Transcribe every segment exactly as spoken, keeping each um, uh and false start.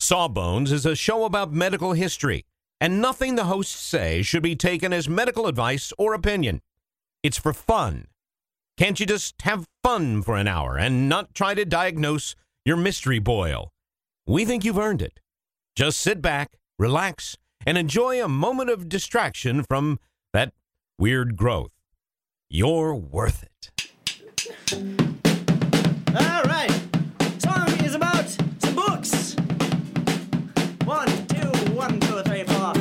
Sawbones is a show about medical history, and nothing the hosts say should be taken as medical advice or opinion. It's for fun. Can't you just have fun for an hour and not try to diagnose your mystery boil? We think you've earned it. Just sit back, relax, and enjoy a moment of distraction from that weird growth. You're worth it. All right. Song is about some books. One, two, one, two, three, four.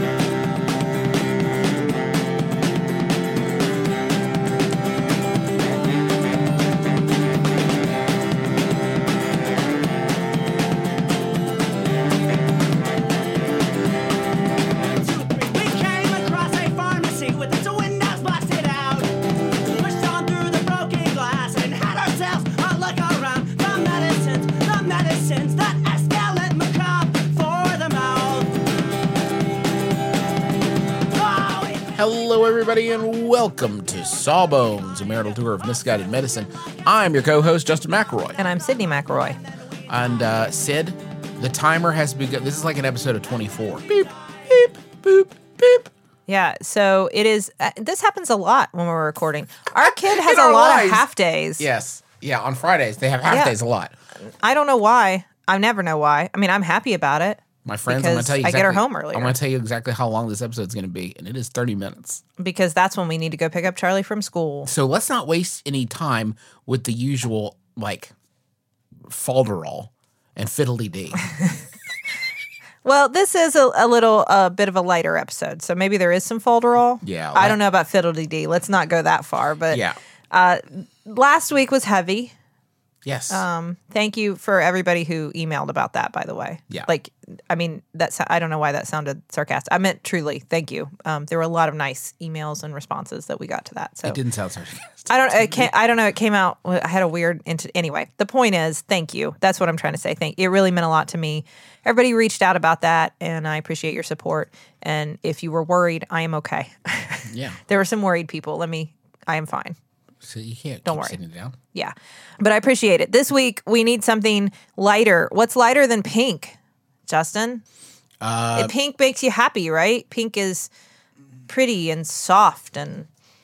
Hello, everybody, and welcome to Sawbones, a marital tour of misguided medicine. I'm your co-host, Justin McElroy. And I'm Sydney McElroy. And, uh, Sid, the timer has begun. This is like an episode of twenty-four. Beep, beep, boop, beep. Yeah, so it is, uh, this happens a lot when we're recording. Our kid has In a our lot lives. of half days. Yes. Yeah, on Fridays, they have half Yeah. days a lot. I don't know why. I never know why. I mean, I'm happy about it. My friends, I'm going to Because tell you I exactly. get her home earlier. I'm going to tell you exactly how long this episode is going to be, and it is thirty minutes. Because that's when we need to go pick up Charlie from school. So let's not waste any time with the usual, like, falderall and fiddly-dee. Well, this is a, a little uh, bit of a lighter episode, so maybe there is some folderol. Yeah, I let- don't know about fiddle-dee-dee. Let's not go that far. But Yeah. uh, last week was heavy. Yes. Um, thank you for everybody who emailed about that, by the way. Yeah. Like, I mean, that's, I don't know why that sounded sarcastic. I meant truly, thank you. Um, there were a lot of nice emails and responses that we got to that. So It didn't sound sarcastic. I don't, I can't, I don't know. It came out, I had a weird, into, anyway, the point is, thank you. That's what I'm trying to say. Thank It really meant a lot to me. Everybody reached out about that, and I appreciate your support. And if you were worried, I am okay. Yeah. There were some worried people. Let me, I am fine. So you can't Don't keep worry. sitting down. Yeah. But I appreciate it. This week, we need something lighter. What's lighter than pink, Justin? Uh, It- pink makes you happy, right? Pink is pretty and soft and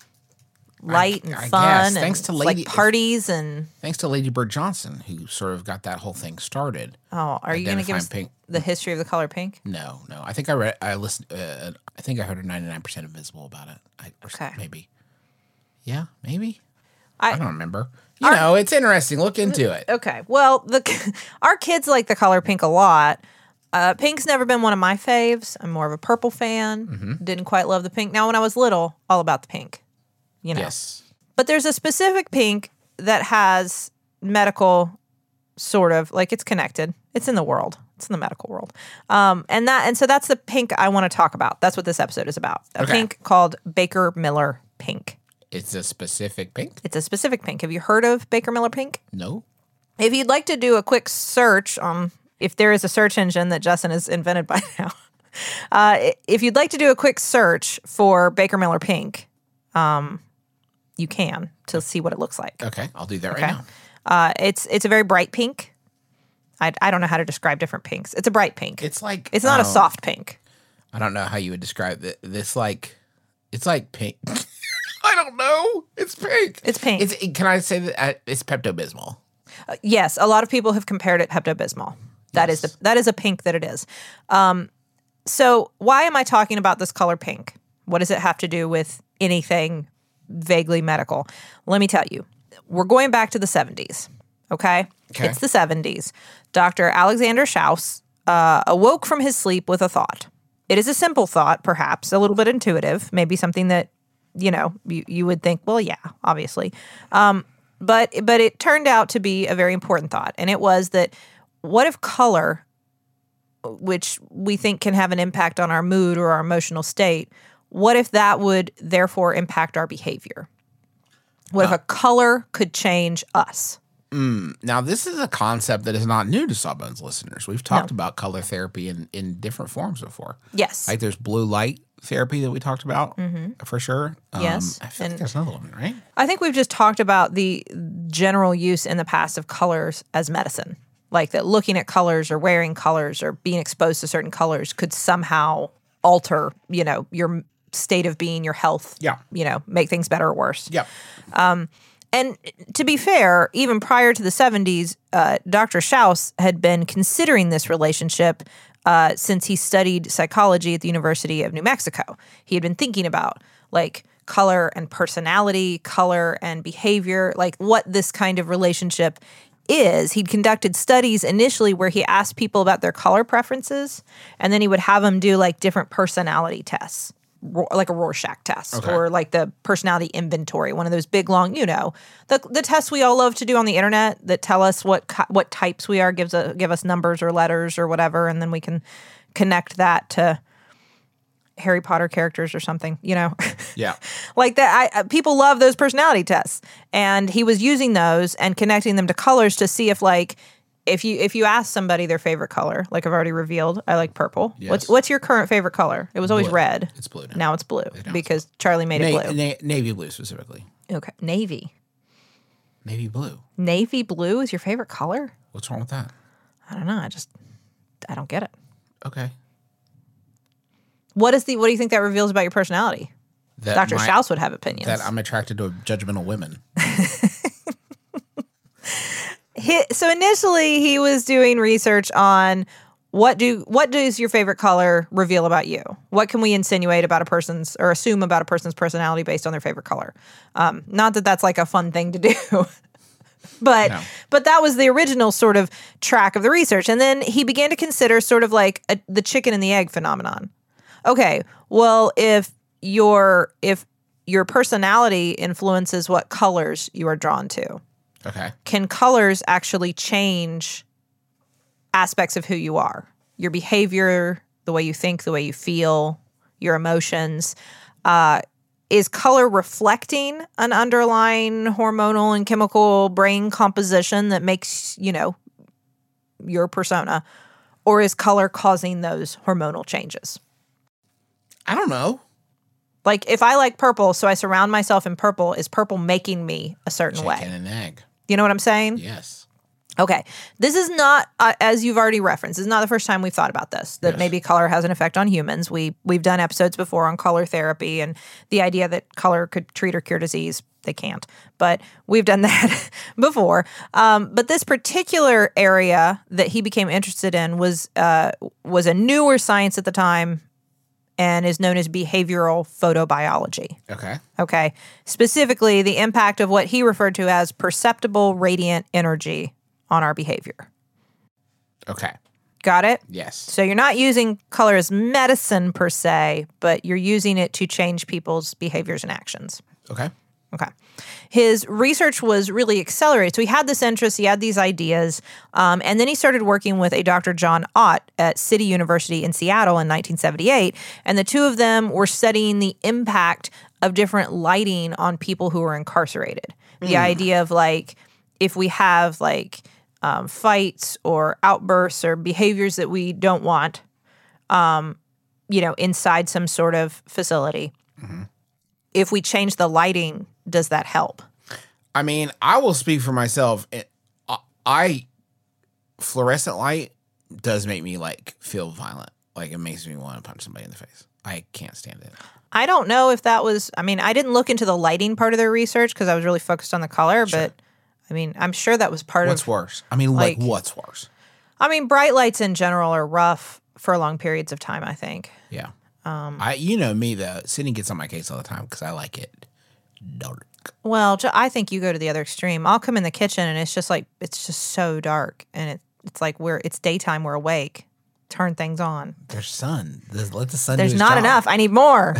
light I- and I fun. guess. And Thanks to it's Lady- like parties and... Thanks to Lady Bird Johnson, who sort of got that whole thing started. Oh, are you going to give Identifying us pink. the history of the color pink? No, no. I think I read. I listened. Uh, I think I heard a ninety-nine percent Invisible about it. I, or s- Okay. Maybe. Yeah, maybe. I, I don't remember. You know, it's interesting. Look into it. Okay. Well, the our kids like the color pink a lot. Uh, pink's never been one of my faves. I'm more of a purple fan. Mm-hmm. Didn't quite love the pink. Now, when I was little, all about the pink. You know. Yes. But there's a specific pink that has medical sort of like it's connected. It's in the world. It's in the medical world. Um, and that and so that's the pink I want to talk about. That's what this episode is about. A Okay. pink called Baker Miller pink. It's a specific pink. It's a specific pink. Have you heard of Baker Miller pink? No. If you'd like to do a quick search on if there is a search engine that Justin has invented by now, uh, if you'd like to do a quick search for Baker Miller pink, um, you can to see what it looks like. Okay, I'll do that Okay. right now. Uh, it's it's a very bright pink. I, I don't know how to describe different pinks. It's a bright pink. It's like It's not a um, soft pink. I don't know how you would describe it. This like, it's like pink. I don't know. It's pink. It's pink. It's. Can I say that uh, it's Pepto Bismol? Uh, yes, a lot of people have compared it Pepto Bismol. That is the that is a pink that it is. Um, so why am I talking about this color pink? What does it have to do with anything vaguely medical? Let me tell you. We're going back to the seventies. Okay, Okay. It's the seventies. Doctor Alexander Schaus uh, awoke from his sleep with a thought. It is a simple thought, perhaps a little bit intuitive, maybe something that you know you, you would think, well, yeah, obviously. Um, but but it turned out to be a very important thought, and it was that what if color, which we think can have an impact on our mood or our emotional state, what if that would therefore impact our behavior? What if a color could change us? Now, this is a concept that is not new to Sawbones listeners. We've talked No. about color therapy in, in different forms before. Yes. Like there's blue light therapy that we talked about for sure. Um, Yes, I feel like and- there's another one, right? I think we've just talked about the general use in the past of colors as medicine. Like that looking at colors or wearing colors or being exposed to certain colors could somehow alter, you know, your state of being, your health, Yeah. you know, make things better or worse. Yep. And to be fair, even prior to the seventies, uh, Doctor Schaus had been considering this relationship uh, since he studied psychology at the University of New Mexico. He had been thinking about like color and personality, color and behavior, like what this kind of relationship is. He'd conducted studies initially where he asked people about their color preferences, and then he would have them do like different personality tests. Like a Rorschach test Okay. or like the personality inventory, one of those big, long, you know, the the tests we all love to do on the internet that tell us what ki- what types we are, gives a, give us numbers or letters or whatever, and then we can connect that to Harry Potter characters or something, you know. Yeah. Like that, I, uh, people love those personality tests, and he was using those and connecting them to colors to see if like. If you if you ask somebody their favorite color, like I've already revealed, I like purple. Yes. What's what's your current favorite color? It was always Blue. red. It's blue now. Now it's blue it's because Charlie made it Na- blue. na- navy blue specifically. Okay, navy. Navy blue. Navy blue is your favorite color? What's wrong with that? I don't know. I just I don't get it. Okay. What is the what do you think that reveals about your personality? That Doctor my- Schaus would have opinions. That I'm attracted to judgmental women. He, so initially he was doing research on what do what does your favorite color reveal about you? What can we insinuate about a person's or assume about a person's personality based on their favorite color? Um, not that that's like a fun thing to do, but No. but that was the original sort of track of the research. And then he began to consider sort of like a, the chicken and the egg phenomenon. Okay, well if your if your personality influences what colors you are drawn to, Okay. can colors actually change aspects of who you are? Your behavior, the way you think, the way you feel, your emotions. Uh, is color reflecting an underlying hormonal and chemical brain composition that makes, you know, your persona? Or is color causing those hormonal changes? I don't know. Like if I like purple, so I surround myself in purple, is purple making me a certain Chicken way? and egg. You know what I'm saying? Yes. Okay. This is not, uh, as you've already referenced, this is not the first time we've thought about this, that Yes. maybe color has an effect on humans. We, we've done episodes before on color therapy and the idea that color could treat or cure disease. They can't, but we've done that before. Um, but this particular area that he became interested in was uh, was a newer science at the time and is known as behavioral photobiology. Okay. Okay. Specifically, the impact of what he referred to as perceptible radiant energy on our behavior. Okay. Got it? Yes. So you're not using color as medicine per se, but you're using it to change people's behaviors and actions. Okay. Okay. His research was really accelerated. So he had this interest, he had these ideas, um, and then he started working with a Doctor John Ott at City University in Seattle in nineteen seventy-eight. And the two of them were studying the impact of different lighting on people who were incarcerated. The idea of like, if we have like um, fights or outbursts or behaviors that we don't want, um, you know, inside some sort of facility, if we change the lighting, does that help? I mean, I will speak for myself. It, I, I fluorescent light does make me like feel violent. Like it makes me want to punch somebody in the face. I can't stand it. I don't know if that was, I mean, I didn't look into the lighting part of their research because I was really focused on the color, Sure. but I mean, I'm sure that was part What's of, worse? I mean, like, like- what's worse? I mean, bright lights in general are rough for long periods of time, I think. Yeah. Um, I, you know me though. Sydney gets on my case all the time because I like it dark. Well, ju- I think you go to the other extreme. I'll come in the kitchen and it's just like, it's just so dark and it, it's like we're, it's daytime, we're awake. Turn things on. There's sun. There's, let the sun. There's do its not job. enough. I need more.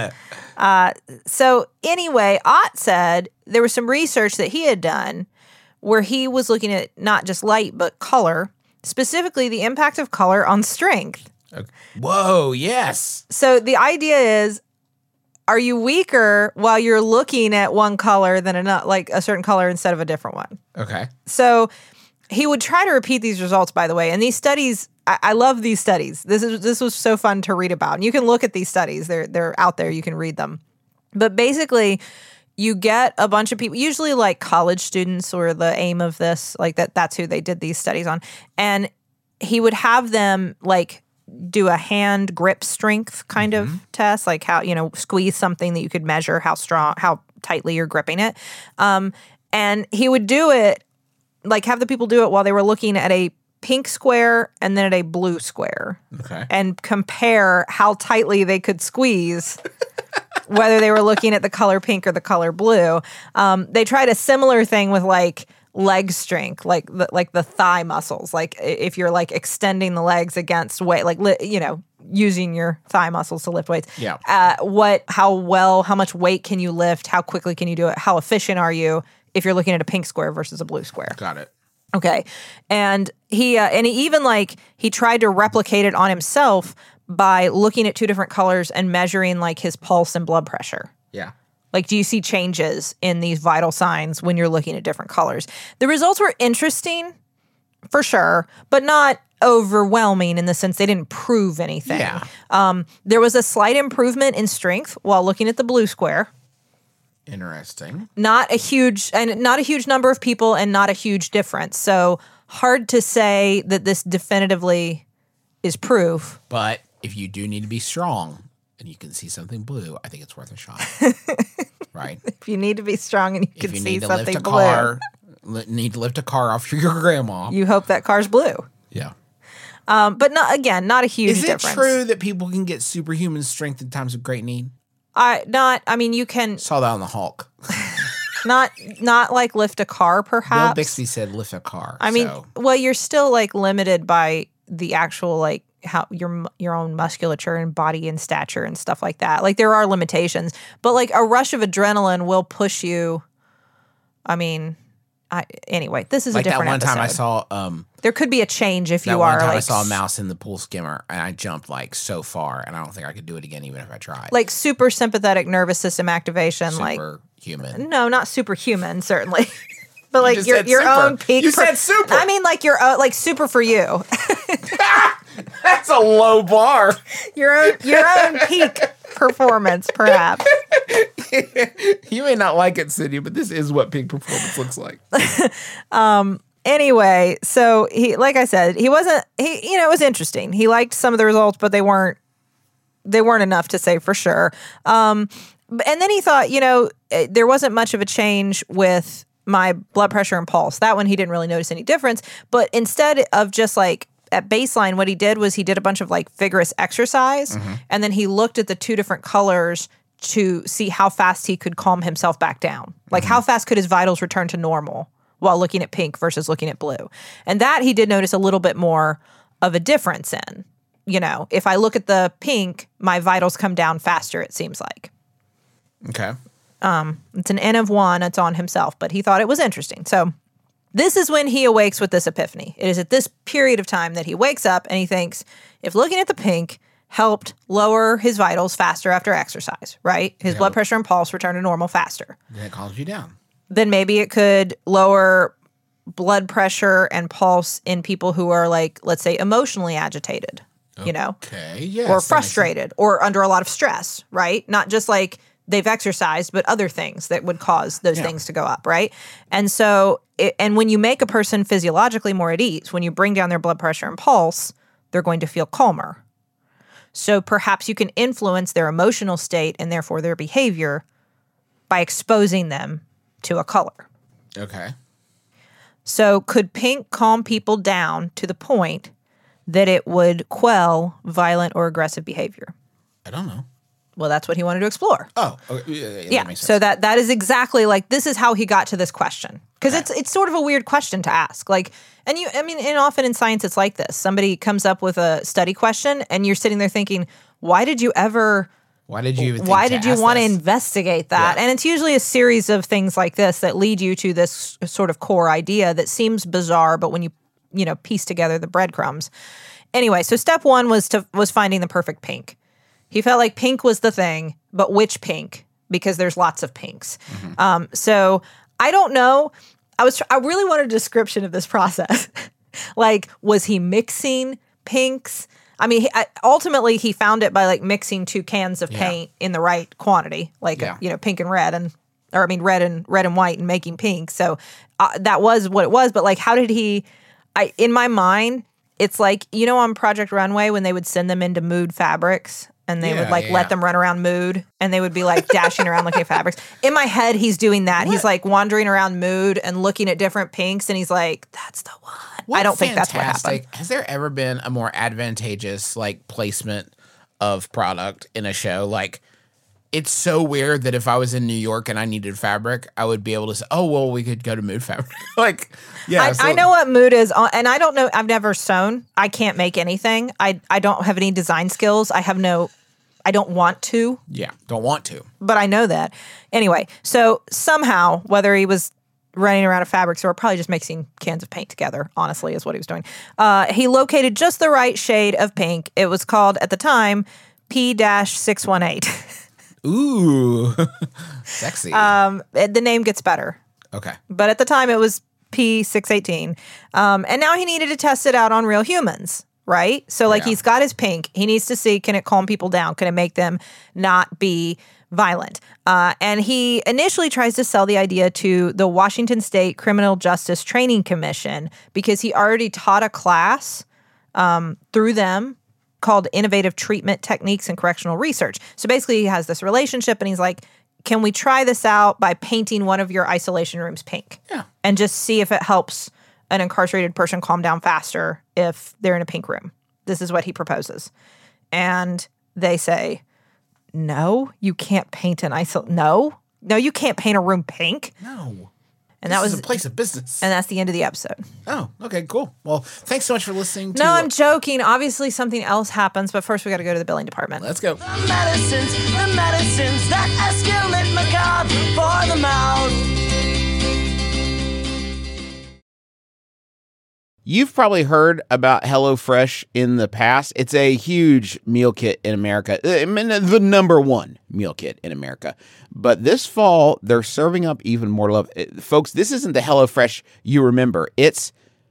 uh, so anyway, Ott said there was some research that he had done where he was looking at not just light, but color, specifically the impact of color on strength. Okay. Whoa! Yes. So the idea is, are you weaker while you're looking at one color than another, like a certain color instead of a different one? Okay. So he would try to repeat these results, by the way. And these studies, I, I love these studies. This is this was so fun to read about. And you can look at these studies. They're they're out there. You can read them. But basically, you get a bunch of people, usually like college students or the aim of this, like that that's who they did these studies on. And he would have them like do a hand grip strength kind Mm-hmm. of test, like how, you know, squeeze something that you could measure how strong, how tightly you're gripping it. Um, and he would do it, like have the people do it while they were looking at a pink square and then at a blue square. Okay. And compare how tightly they could squeeze whether they were looking at the color pink or the color blue. Um, they tried a similar thing with like leg strength, like the, like the thigh muscles. Like if you're like extending the legs against weight, like, li- you know, using your thigh muscles to lift weights. Yeah. Uh, what, how well, how much weight can you lift? How quickly can you do it? How efficient are you if you're looking at a pink square versus a blue square? Got it. Okay. And he, uh, and he even like, he tried to replicate it on himself by looking at two different colors and measuring like his pulse and blood pressure. Yeah. Like, do you see changes in these vital signs when you're looking at different colors? The results were interesting, for sure, but not overwhelming in the sense they didn't prove anything. Yeah. Um, there was a slight improvement in strength while looking at the blue square. Interesting. Not a huge, and not a huge number of people, and not a huge difference. So hard to say that this definitively is proof. But if you do need to be strong and you can see something blue, I think it's worth a shot. Right? If you need to be strong and you If can you see need to something lift a blue, car, li- need to lift a car off your grandma. you hope that car's blue. Yeah. Um, but not again, not a huge Is it difference. true that people can get superhuman strength in times of great need? I not. I mean, you can Saw that on the Hulk. not not like lift a car, Bill perhaps. Bixby said lift a car. I mean, so. well, you're still like limited by the actual like how your mu- your own musculature and body and stature and stuff like that. Like there are limitations, but like a rush of adrenaline will push you. I mean, I anyway. This is like a that different one time I episode. saw um There could be a change if that you one are time like I saw a s- mouse in the pool skimmer and I jumped like so far and I don't think I could do it again even if I tried. like super sympathetic nervous system activation. Like Superhuman. no, not superhuman, certainly. But like just your said your super. own peak. You said super. I mean, like your own, like super for you. That's a low bar. your own your own peak performance, perhaps. You may not like it, Cindy, but this is what peak performance looks like. Anyway, so he, like I said, he wasn't. He, you know, it was interesting. He liked some of the results, but they weren't. They weren't enough to say for sure. Um, b- and then he thought, you know, eh, there wasn't much of a change with my blood pressure and pulse. That one he didn't really notice any difference. But instead of just like at baseline, what he did was he did a bunch of like vigorous exercise, and then he looked at the two different colors to see how fast he could calm himself back down. Like how fast could his vitals return to normal while looking at pink versus looking at blue. And that he did notice a little bit more of a difference in. You know, if I look at the pink, my vitals come down faster, it seems like. Okay. It's an N of one, it's on himself, but he thought it was interesting. So this is when he awakes with this epiphany. It is at this period of time that he wakes up and he thinks, if looking at the pink helped lower his vitals faster after exercise, right? His blood pressure and pulse return to normal faster. Then it calms you down. Then maybe it could lower blood pressure and pulse in people who are like, let's say, emotionally agitated, you know, Okay. Yes. or that makes sense. frustrated or under a lot of stress, right? Not just like they've exercised, but other things that would cause those Yeah. things to go up, right? And so, it, and when you make a person physiologically more at ease, when you bring down their blood pressure and pulse, they're going to feel calmer. So perhaps you can influence their emotional state and therefore their behavior by exposing them to a color. Okay. So could pink calm people down to the point that it would quell violent or aggressive behavior? I don't know. Well, that's what he wanted to explore. Oh. Okay. Yeah. yeah, Yeah. That makes sense. So that that is exactly like this is how he got to this question. Because it's it's sort of a weird question to ask. Like, and you I mean, and often in science it's like this. Somebody comes up with a study question and you're sitting there thinking, why did you ever Why did you even think why to did you ask want to this? investigate that? Yeah. And it's usually a series of things like this that lead you to this sort of core idea that seems bizarre, but when you you know piece together the breadcrumbs. Anyway, so step one was to was finding the perfect pink. He felt like pink was the thing, but which pink? Because there's lots of pinks. Mm-hmm. Um, so I don't know. I was I really wanted a description of this process. Like, was he mixing pinks? I mean, he, I, ultimately he found it by like mixing two cans of Yeah. paint in the right quantity, like Yeah. you know, pink and red, and or I mean, red and red and white and making pink. So uh, that was what it was. But like, how did he? I in my mind, it's like, you know, on Project Runway when they would send them into Mood Fabrics. And they Yeah, would like yeah, let yeah. them run around Mood, and they would be like dashing around looking at fabrics. In my head, he's doing that. He's like wandering around Mood and looking at different pinks, and he's like, "That's the one." What I don't think that's what fantastic- happened. Has there ever been a more advantageous like placement of product in a show? Like, it's so weird that if I was in New York and I needed fabric, I would be able to say, "Oh, well, we could go to Mood Fabric." Like, yeah, I, so- I know what Mood is, uh, and I don't know. I've never sewn. I can't make anything. I I don't have any design skills. I have no. I don't want to. Yeah, don't want to. But I know that. Anyway, so somehow, whether he was running around a fabric store, probably just mixing cans of paint together, honestly, is what he was doing. Uh, he located just the right shade of pink. It was called, at the time, P six one eight. Ooh, sexy. Um, the name gets better. Okay. But at the time, it was P six eighteen. Um, and now he needed to test it out on real humans. Right? So, like, Yeah. he's got his pink. He needs to see, can it calm people down? Can it make them not be violent? Uh, and he initially tries to sell the idea to the Washington State Criminal Justice Training Commission because he already taught a class um, through them called Innovative Treatment Techniques and Correctional Research. So, basically, he has this relationship, and he's like, can we try this out by painting one of your isolation rooms pink? Yeah. And just see if it helps an incarcerated person calm down faster if they're in a pink room. This is what he proposes. And they say, no, you can't paint an isol. No, no, you can't paint a room pink. No. And This that was, is a place of business. and that's the end of the episode. Oh, okay, cool. Well, thanks so much for listening to No, I'm joking. Obviously something else happens, but first we got to go to the billing department. Let's go. The medicines, the medicines that escalate macabre for the mouth. You've probably heard about HelloFresh in the past. It's a huge meal kit in America. I mean, the number one meal kit in America. But this fall, they're serving up even more love. It- folks, this isn't the HelloFresh you remember. It's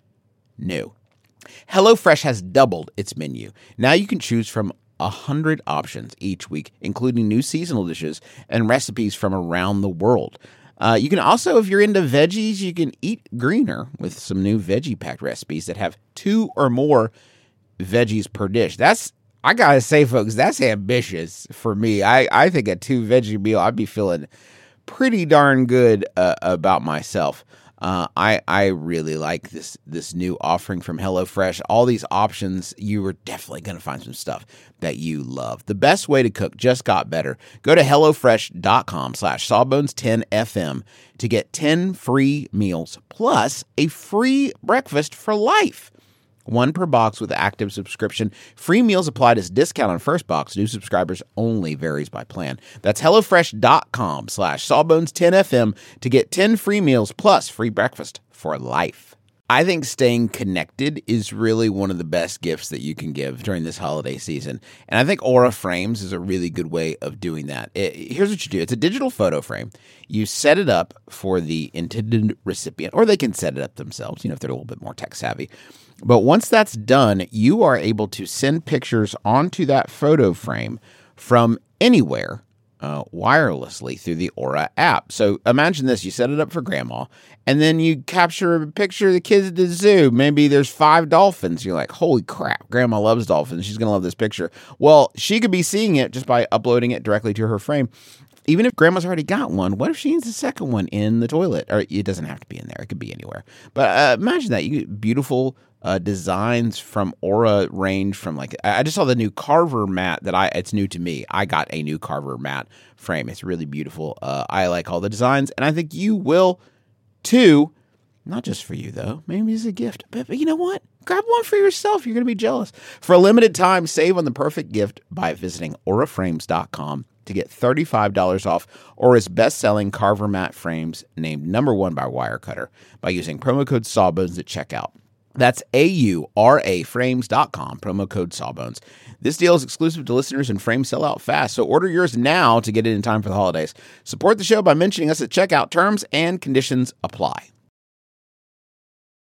new. HelloFresh has doubled its menu. Now you can choose from one hundred options each week, including new seasonal dishes and recipes from around the world. Uh, you can also, if you're into veggies, you can eat greener with some new veggie packed recipes that have two or more veggies per dish. That's, I gotta say, folks, that's ambitious for me. I, I think a two veggie meal, I'd be feeling pretty darn good uh, about myself. Uh, I I really like this this new offering from HelloFresh. All these options, you are definitely going to find some stuff that you love. The best way to cook just got better. Go to HelloFresh.com slash Sawbones10FM to get ten free meals plus a free breakfast for life. One per box with active subscription. Free meals applied as discount on first box. New subscribers only, varies by plan. That's HelloFresh.com slash Sawbones10FM to get ten free meals plus free breakfast for life. I think staying connected is really one of the best gifts that you can give during this holiday season. And I think Aura Frames is a really good way of doing that. It, here's what you do. It's a digital photo frame. You set it up for the intended recipient, or they can set it up themselves, you know, if they're a little bit more tech savvy. But once that's done, you are able to send pictures onto that photo frame from anywhere uh, wirelessly through the Aura app. So imagine this. You set it up for grandma, and then you capture a picture of the kids at the zoo. Maybe there's five dolphins. You're like, holy crap, grandma loves dolphins. She's going to love this picture. Well, she could be seeing it just by uploading it directly to her frame. Even if grandma's already got one, what if she needs a second one in the toilet? Or it doesn't have to be in there. It could be anywhere. But uh, imagine that. You get beautiful uh, designs from Aura range from like, I just saw the new Carver mat that I, it's new to me. I got a new Carver mat frame. It's really beautiful. Uh, I like all the designs, and I think you will too. Not just for you, though. Maybe as a gift. But, but you know what? Grab one for yourself. You're going to be jealous. For a limited time, save on the perfect gift by visiting aura frames dot com to get thirty-five dollars off Aura's best-selling Carver mat frames named number one by Wirecutter by using promo code Sawbones at checkout. That's A U R A frames dot com, promo code Sawbones. This deal is exclusive to listeners and frames sell out fast, so order yours now to get it in time for the holidays. Support the show by mentioning us at checkout. Terms and conditions apply.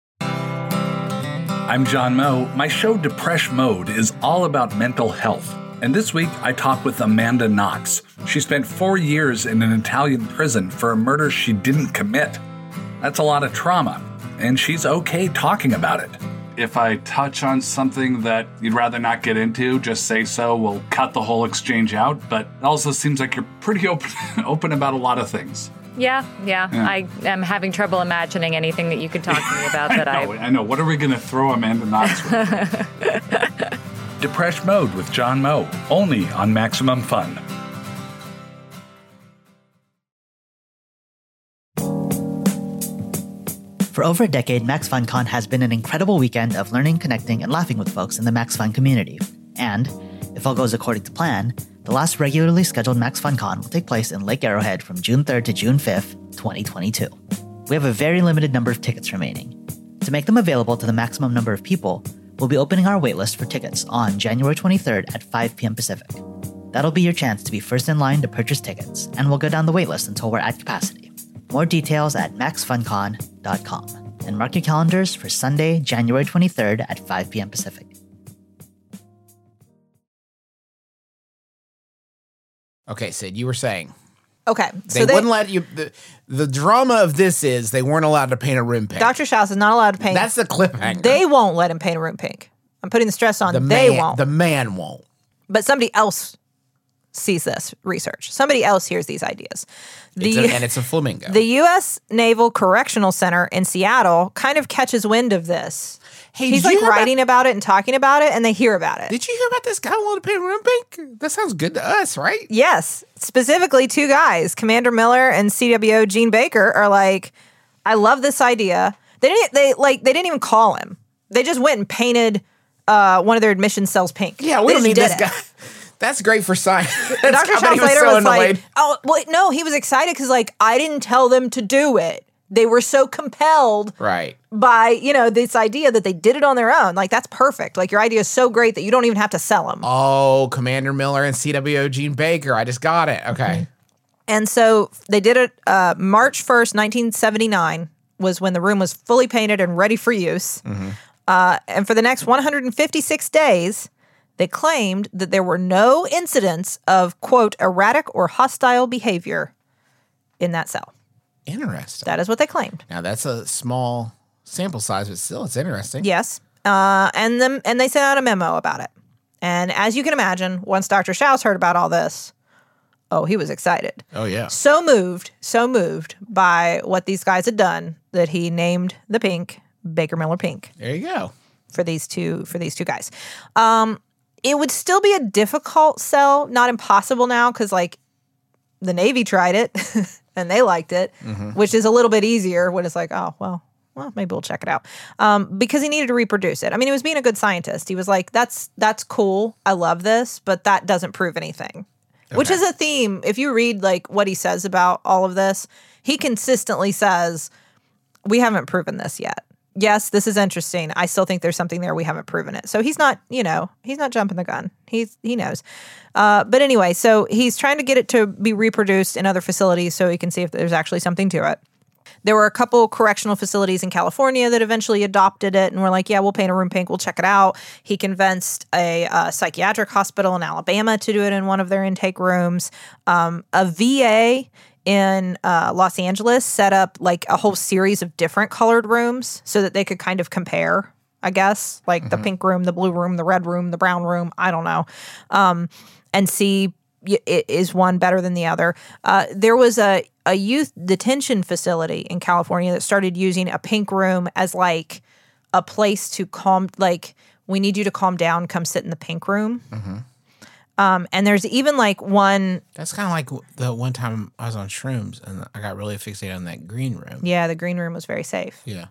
I'm John Moe. My show Depresh Mode is all about mental health. And this week, I talked with Amanda Knox. She spent four years in an Italian prison for a murder she didn't commit. That's a lot of trauma, and she's okay talking about it. If I touch on something that you'd rather not get into, just say so. We'll cut the whole exchange out, but it also seems like you're pretty open, open about a lot of things. Yeah, yeah, Yeah. I am having trouble imagining anything that you could talk to me about that I know, I... I know. What are we going to throw Amanda Knox with? Depreshed Mode with John Moe, only on Maximum Fun. For over a decade, Max FunCon has been an incredible weekend of learning, connecting, and laughing with folks in the Max Fun community. And, if all goes according to plan, the last regularly scheduled Max FunCon will take place in Lake Arrowhead from June third to June fifth, twenty twenty-two. We have a very limited number of tickets remaining. To make them available to the maximum number of people, we'll be opening our waitlist for tickets on January twenty-third at five p.m. Pacific. That'll be your chance to be first in line to purchase tickets, and we'll go down the waitlist until we're at capacity. More details at max fun con dot com. And mark your calendars for Sunday, January twenty-third at five p.m. Pacific. Okay, Sid, you were saying Okay. they, So they, wouldn't let you. The, the drama of this is they weren't allowed to paint a room pink. Doctor Schaus is not allowed to paint. That's the cliffhanger. They won't let him paint a room pink. I'm putting the stress on the they man, won't. The man won't. But somebody else sees this research. Somebody else hears these ideas. The, It's a, and it's a flamingo. the U S Naval Correctional Center in Seattle kind of catches wind of this. Hey, He's did you like hear about- writing about it and talking about it, and they hear about it. Did you hear about this guy wanting to paint a room pink? That sounds good to us, right? Yes, specifically two guys, Commander Miller and C W O Gene Baker, are like, I love this idea. They didn't. They like. They didn't even call him. They just went and painted uh, one of their admission cells pink. Yeah, we They don't just need did this it. guy. That's great for science. Doctor I bet Schaus he later so was like, annoyed. oh, well, no, he was excited because, like, I didn't tell them to do it. They were so compelled Right. by, you know, this idea that they did it on their own. Like, that's perfect. Like, your idea is so great that you don't even have to sell them. Oh, Commander Miller and C W O Gene Baker. I just got it. Okay. And so they did it uh, March first, nineteen seventy-nine was when the room was fully painted and ready for use. Uh, and for the next one hundred fifty-six days, they claimed that there were no incidents of, quote, erratic or hostile behavior in that cell. Interesting. That is what they claimed. Now, that's a small sample size, but still, it's interesting. Yes. Uh, and them, and they sent out a memo about it. And as you can imagine, once Doctor Schaus heard about all this, oh, he was excited. Oh, yeah. So moved, so moved by what these guys had done that he named the pink Baker Miller Pink There you go. for these two for these two guys. Um, it would still be a difficult sell, not impossible now, because like the Navy tried it and they liked it, which is a little bit easier when it's like, oh well, well maybe we'll check it out. Um, because he needed to reproduce it. I mean, he was being a good scientist. He was like, that's that's cool. I love this, but that doesn't prove anything. Which is a theme. If you read like what he says about all of this, he consistently says, we haven't proven this yet. Yes, this is interesting. I still think there's something there. We haven't proven it. So he's not, you know, he's not jumping the gun. He's he knows. Uh, but anyway, so he's trying to get it to be reproduced in other facilities so he can see if there's actually something to it. There were a couple correctional facilities in California that eventually adopted it and were like, yeah, we'll paint a room pink. We'll check it out. He convinced a uh, psychiatric hospital in Alabama to do it in one of their intake rooms. Um, a V A in uh, Los Angeles set up like a whole series of different colored rooms so that they could kind of compare, I guess, like mm-hmm. the pink room, the blue room, the red room, the brown room, I don't know, um, and see is one better than the other. Uh, there was a, a youth detention facility in California that started using a pink room as like a place to calm, like, we need you to calm down, come sit in the pink room. Mm-hmm. Um, and there's even like one. That's kind of like the one time I was on shrooms and I got really fixated on that green room. Yeah, the green room was very safe. Yeah.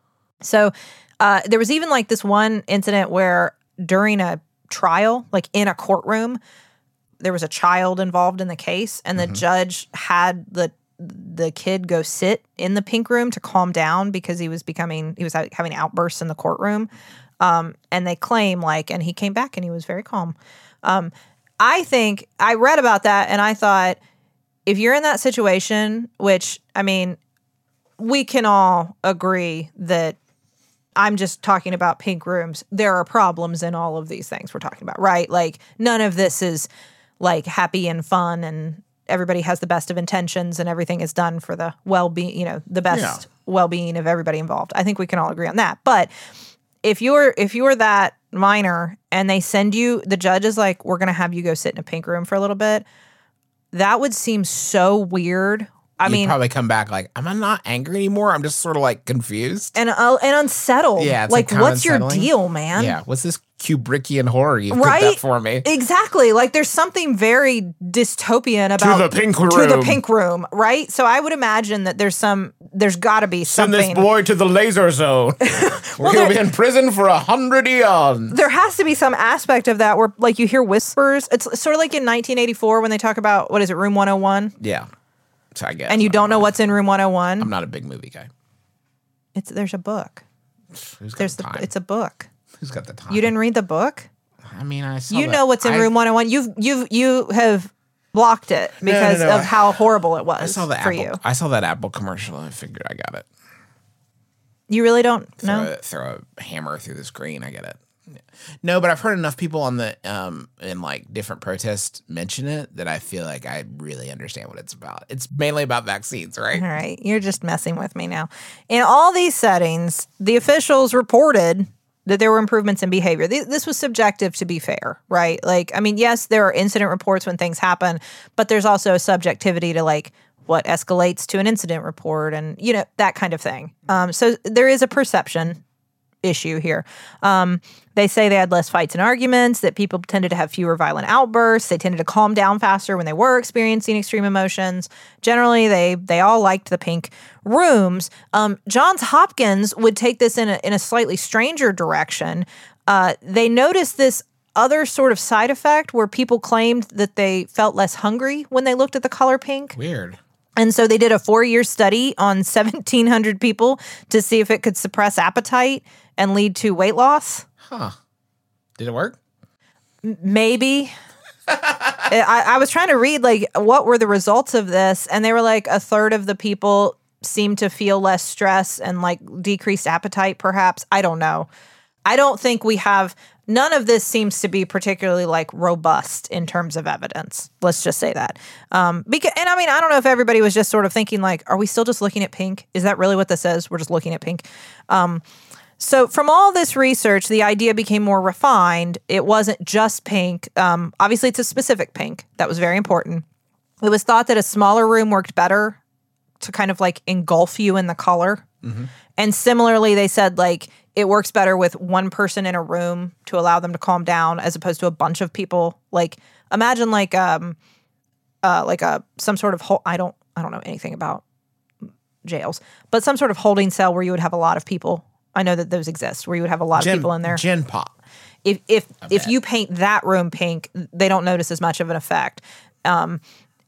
So uh, there was even like this one incident where during a trial, like in a courtroom, there was a child involved in the case, and the mm-hmm. judge had the the kid go sit in the pink room to calm down because he was becoming he was having outbursts in the courtroom. Um, and they claim like, and he came back and he was very calm. Um, I think I read about that and I thought, if you're in that situation, which I mean, we can all agree that I'm just talking about pink rooms. There are problems in all of these things we're talking about, right? Like none of this is like happy and fun and everybody has the best of intentions and everything is done for the well-being, you know, the best Yeah. well-being of everybody involved. I think we can all agree on that. But if you're if you're that minor and they send you, the judge is like, we're going to have you go sit in a pink room for a little bit, that would seem so weird. I You'd mean, probably come back like, am I not angry anymore? I'm just sort of like confused. and uh, and unsettled. Yeah, it's, like, like, kinda what's your unsettling. deal, man? Yeah, what's this Kubrickian horror you've Right? cooked up for me? Exactly. Like there's something very dystopian about the pink To the room. pink room, right? So I would imagine that there's some there's got to be Send something. this boy to the laser zone. We're gonna be in prison for a hundred eons. There has to be some aspect of that where like you hear whispers. It's sort of like in nineteen eighty-four when they talk about what is it, Room one oh one? Yeah, so I guess. And you don't know what's in Room one oh one? I'm not a big movie guy. It's there's a book. Who's got There's the the time? it's a book. Who's got the time? You didn't read the book? I mean, I saw You that. know what's in I, Room one oh one. You've you've you have blocked it No, no, because no, of I- how horrible it was I saw the for Apple. you. I saw that Apple commercial and I figured I got it. You really don't Throw, know? a, throw a hammer through the screen. I get it. No, but I've heard enough people on the um in like different protests mention it that I feel like I really understand what it's about. It's mainly about vaccines, right? All right, you're just messing with me now. In all these settings, the officials reported that there were improvements in behavior. Th- This was subjective, to be fair, right? Like, I mean, yes, there are incident reports when things happen, but there's also a subjectivity to like what escalates to an incident report and, you know, that kind of thing. Um, so there is a perception issue here. Um, they say they had less fights and arguments, that people tended to have fewer violent outbursts. They tended to calm down faster when they were experiencing extreme emotions. Generally, they they all liked the pink rooms. Um, Johns Hopkins would take this in a, in a slightly stranger direction. Uh, they noticed this other sort of side effect where people claimed that they felt less hungry when they looked at the color pink. Weird. And so they did a four-year study on seventeen hundred people to see if it could suppress appetite and lead to weight loss. Huh. Did it work? Maybe. I, I was trying to read, like, what were the results of this? And they were like, a third of the people seemed to feel less stress and, like, decreased appetite, perhaps. I don't know. I don't think we have... None of this seems to be particularly like robust in terms of evidence. Let's just say that. Um, because, and I mean, I don't know if everybody was just sort of thinking like, are we still just looking at pink? Is that really what this is? We're just looking at pink. Um, so from all this research, the idea became more refined. It wasn't just pink. Um, obviously, it's a specific pink. That was very important. It was thought that a smaller room worked better to kind of like engulf you in the color. Mm-hmm. And similarly, they said like, it works better with one person in a room to allow them to calm down as opposed to a bunch of people. Like imagine like um uh like a some sort of ho- I don't I don't know anything about jails, but some sort of holding cell where you would have a lot of people. I know that those exist where you would have a lot Gen, of people in there. Gen pop. If if if you paint that room pink, they don't notice as much of an effect. Um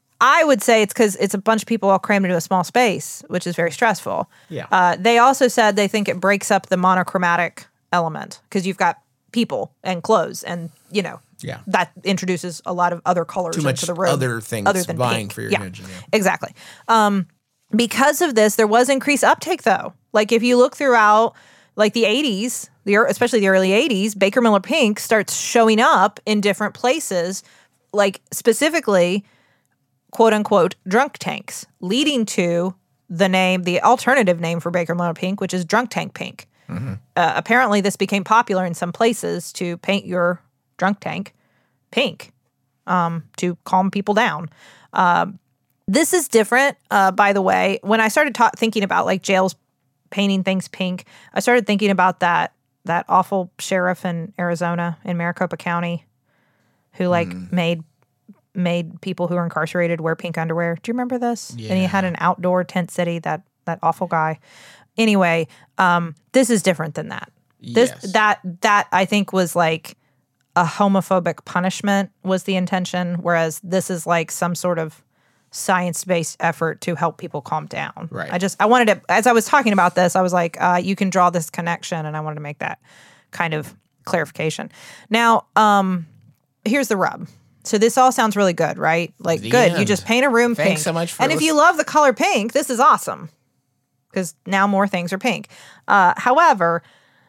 I would say it's because it's a bunch of people all crammed into a small space, which is very stressful. Yeah. Uh, they also said they think it breaks up the monochromatic element because you've got people and clothes, and you know, Yeah. that introduces a lot of other colors Too much into the room. other things other than vying pink. for your yeah, attention, yeah. Exactly. Um, because of this, there was increased uptake, though. Like if you look throughout, like the eighties, the ear- especially the early eighties, Baker Miller Pink starts showing up in different places, like specifically, quote unquote, drunk tanks, leading to the name, the alternative name for Baker Miller Pink, which is drunk tank pink. Mm-hmm. Uh, apparently, this became popular in some places to paint your drunk tank pink um, to calm people down. Um, this is different, uh, by the way. When I started ta- thinking about like jails painting things pink, I started thinking about that that awful sheriff in Arizona in Maricopa County who like Mm. made made people who are incarcerated wear pink underwear. Do you remember this? And he Yeah. had an outdoor tent city, that that awful guy. Anyway, um, this is different than that. This Yes. that that I think was like a homophobic punishment was the intention, whereas this is like some sort of science-based effort to help people calm down. Right. I just I wanted to, as I was talking about this, I was like, uh, you can draw this connection, and I wanted to make that kind of clarification. Now, um, here's the rub. So this all sounds really good, right? Like, The good. You end. just paint a room Thanks pink. so much for And if you listening. love the color pink, this is awesome because now more things are pink. Uh, however,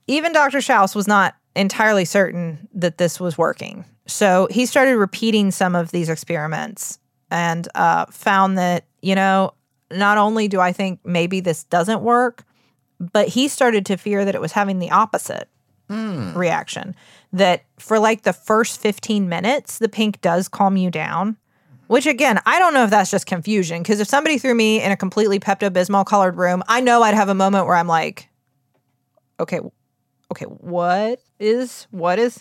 even Doctor Schaus was not entirely certain that this was working. So he started repeating some of these experiments and uh, found that, you know, not only do I think maybe this doesn't work, but he started to fear that it was having the opposite mm. reaction. That for like the first fifteen minutes, the pink does calm you down. Which, again, I don't know if that's just confusion. Because if somebody threw me in a completely Pepto-Bismol colored room, I know I'd have a moment where I'm like, okay, okay, what is, what is,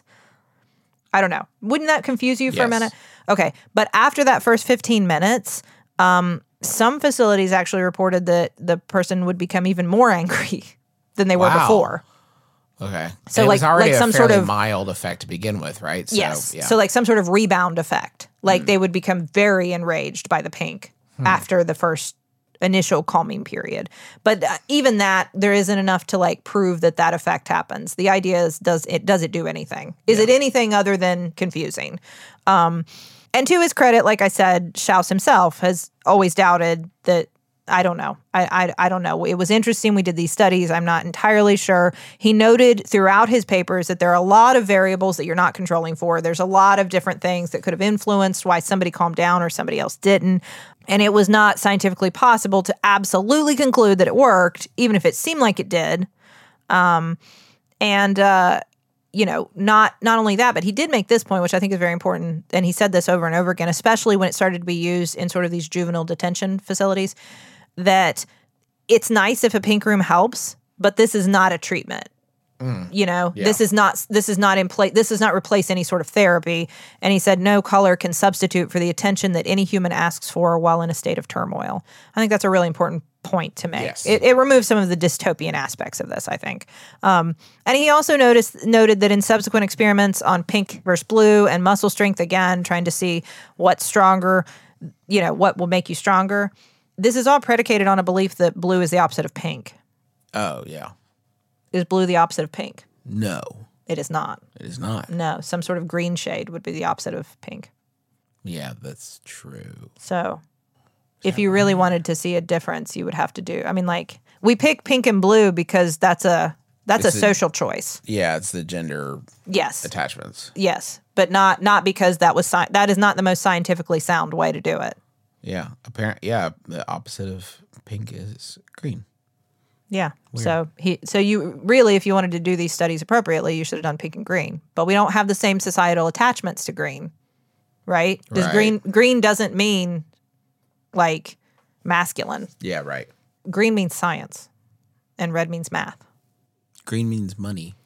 I don't know. Wouldn't that confuse you for yes. a minute? Okay. But after that first fifteen minutes, um, some facilities actually reported that the person would become even more angry than they were wow. before. Okay. So and like, it was already like some a fairly sort of mild effect to begin with, right? So, yes. Yeah. So like some sort of rebound effect. Like mm. they would become very enraged by the pink hmm. after the first initial calming period. But uh, even that, there isn't enough to like prove that that effect happens. The idea is, does it does it do anything? Is yeah. it anything other than confusing? Um, and to his credit, like I said, Schaus himself has always doubted that. I don't know. I, I I don't know. It was interesting. We did these studies. I'm not entirely sure. He noted throughout his papers that there are a lot of variables that you're not controlling for. There's a lot of different things that could have influenced why somebody calmed down or somebody else didn't. And it was not scientifically possible to absolutely conclude that it worked, even if it seemed like it did. Um, and, uh, you know, not not only that, but he did make this point, which I think is very important. And he said this over and over again, especially when it started to be used in sort of these juvenile detention facilities, that it's nice if a pink room helps, but this is not a treatment. Mm. You know, yeah. this is not this is not in place. This does not replace any sort of therapy. And he said no color can substitute for the attention that any human asks for while in a state of turmoil. I think that's a really important point to make. Yes. It, it removes some of the dystopian aspects of this, I think. Um, and he also noticed noted that in subsequent experiments on pink versus blue and muscle strength, again, trying to see what's stronger, you know, what will make you stronger. This is all predicated on a belief that blue is the opposite of pink. Oh, yeah. Is blue the opposite of pink? No. It is not. It is not. No, some sort of green shade would be the opposite of pink. Yeah, that's true. So if you really wanted to see a difference, you would have to do, I mean, like, we pick pink and blue because that's a that's it's a social a, choice. Yeah, it's the gender yes. attachments. Yes, but not not because that was sci- that is not the most scientifically sound way to do it. Yeah, apparently, yeah, the opposite of pink is green. Yeah. Weird. So he so you really, if you wanted to do these studies appropriately, you should have done pink and green. But we don't have the same societal attachments to green, right? Does right. green green doesn't mean like masculine. Yeah, right. Green means science, and red means math. Green means money,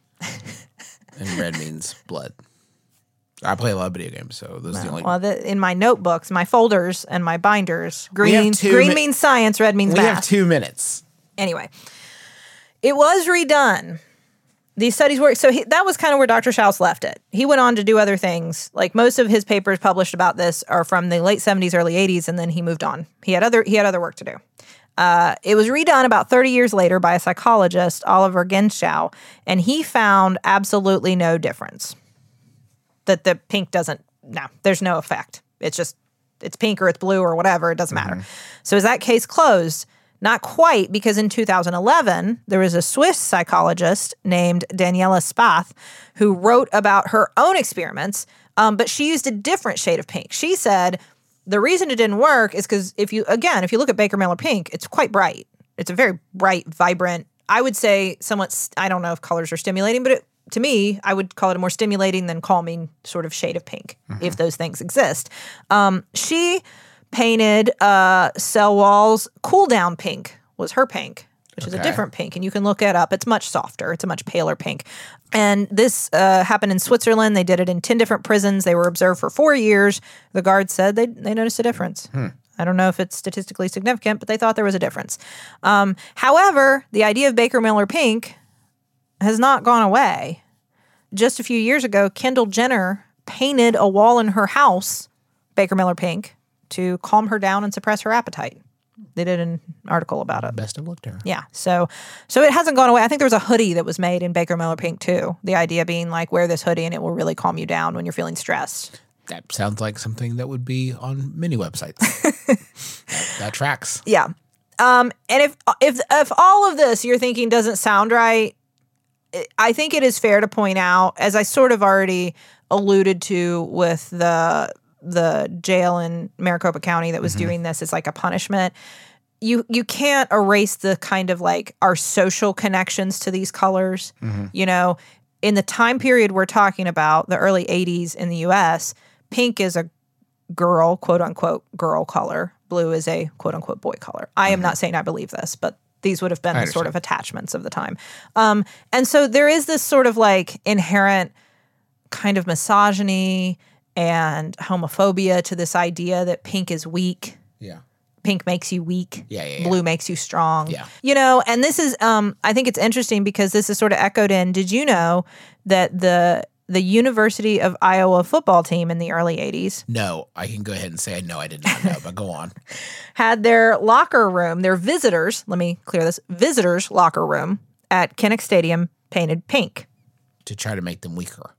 and red means blood. I play a lot of video games, so those no. are the only. Well, the, in my notebooks, my folders, and my binders, green two green mi- means science, red means we math. We have two minutes. Anyway, it was redone. These studies worked. So he, that was kind of where Doctor Schaus left it. He went on to do other things. Like most of his papers published about this are from the late seventies, early eighties, and then he moved on. He had other he had other work to do. Uh, it was redone about thirty years later by a psychologist, Oliver Genschow, and he found absolutely no difference. That the pink doesn't, no, there's no effect. It's just, it's pink or it's blue or whatever. It doesn't Mm-hmm. matter. So is that case closed? Not quite, because in two thousand eleven, there was a Swiss psychologist named Daniela Spath who wrote about her own experiments, um, but she used a different shade of pink. She said the reason it didn't work is because if you, again, if you look at Baker Miller pink, it's quite bright. It's a very bright, vibrant, I would say somewhat, I don't know if colors are stimulating, but it, to me, I would call it a more stimulating than calming sort of shade of pink, mm-hmm. if those things exist. Um, she painted uh, cell walls cool down pink was her pink, which okay. is a different pink, and you can look it up. It's much softer. It's a much paler pink. And this uh, happened in Switzerland. They did it in ten different prisons. They were observed for four years. The guards said they they noticed a difference. Hmm. I don't know if it's statistically significant, but they thought there was a difference. Um, however, the idea of Baker Miller pink has not gone away. Just a few years ago, Kendall Jenner painted a wall in her house Baker Miller pink to calm her down and suppress her appetite. They did an article about it. Best of luck to her. Yeah. So so it hasn't gone away. I think there was a hoodie that was made in Baker Miller pink too. The idea being like, wear this hoodie and it will really calm you down when you're feeling stressed. That sounds like something that would be on many websites. that, that tracks. Yeah. Um, and if if if all of this you're thinking doesn't sound right, I think it is fair to point out, as I sort of already alluded to with the the jail in Maricopa County that was mm-hmm. doing this as like a punishment, you you can't erase the kind of like our social connections to these colors. Mm-hmm. You know, in the time period we're talking about, the early eighties in the U S, pink is a girl, quote unquote, girl color. Blue is a quote unquote boy color. I am mm-hmm. not saying I believe this, but these would have been the sort of attachments of the time. Um, and so there is this sort of like inherent kind of misogyny and homophobia to this idea that pink is weak. Yeah. Pink makes you weak. Yeah, yeah, yeah. Blue makes you strong. Yeah. You know, and this is, um, I think it's interesting because this is sort of echoed in, did you know that the the University of Iowa football team in the early eighties. No, I can go ahead and say I know I did not know, but go on. Had their locker room, their visitors, let me clear this, visitors' locker room at Kinnick Stadium painted pink. To try to make them weaker.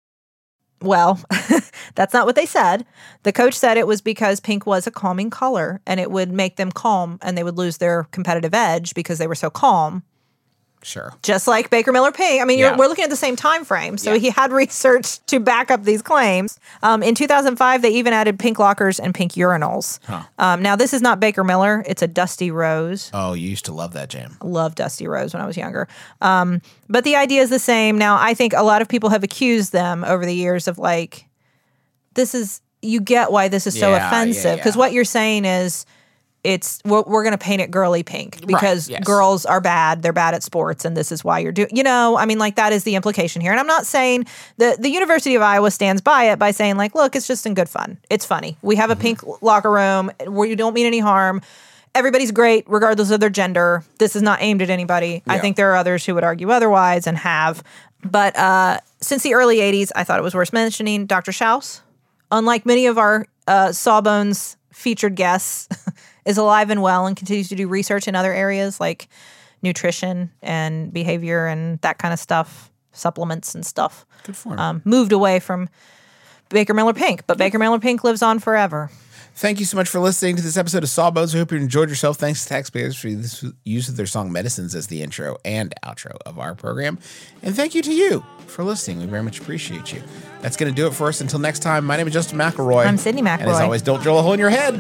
Well, that's not what they said. The coach said it was because pink was a calming color and it would make them calm and they would lose their competitive edge because they were so calm. Sure. Just like Baker Miller Pink. I mean, Yeah. you're, we're looking at the same time frame. So Yeah. he had research to back up these claims. Um, in two thousand five, they even added pink lockers and pink urinals. Huh. Um, now, this is not Baker Miller. It's a Dusty Rose. Oh, you used to love that jam. Loved Dusty Rose when I was younger. Um, but the idea is the same. Now, I think a lot of people have accused them over the years of like, this is, you get why this is so Yeah, yeah, offensive. Because yeah. what you're saying is, it's we're, we're going to paint it girly pink because yes. girls are bad. They're bad at sports, and this is why you're doing. You know, I mean, like that is the implication here. And I'm not saying the the University of Iowa stands by it by saying like, look, it's just in good fun. It's funny. We have a mm-hmm. pink locker room where you don't mean any harm. Everybody's great, regardless of their gender. This is not aimed at anybody. Yeah. I think there are others who would argue otherwise and have. But uh, since the early eighties, I thought it was worth mentioning Doctor Schaus. Unlike many of our uh, Sawbones featured guests, is alive and well and continues to do research in other areas like nutrition and behavior and that kind of stuff, supplements and stuff. Good for him. Um, moved away from Baker Miller Pink, but Baker Miller Pink lives on forever. Thank you so much for listening to this episode of Sawbones. I hope you enjoyed yourself. Thanks to taxpayers for the use of their song Medicines as the intro and outro of our program. And thank you to you for listening. We very much appreciate you. That's going to do it for us. Until next time, my name is Justin McElroy. I'm Sydney McElroy. And as always, don't drill a hole in your head.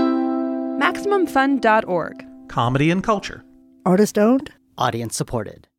Maximum Fun dot org. Comedy and culture. Artist owned. Audience supported.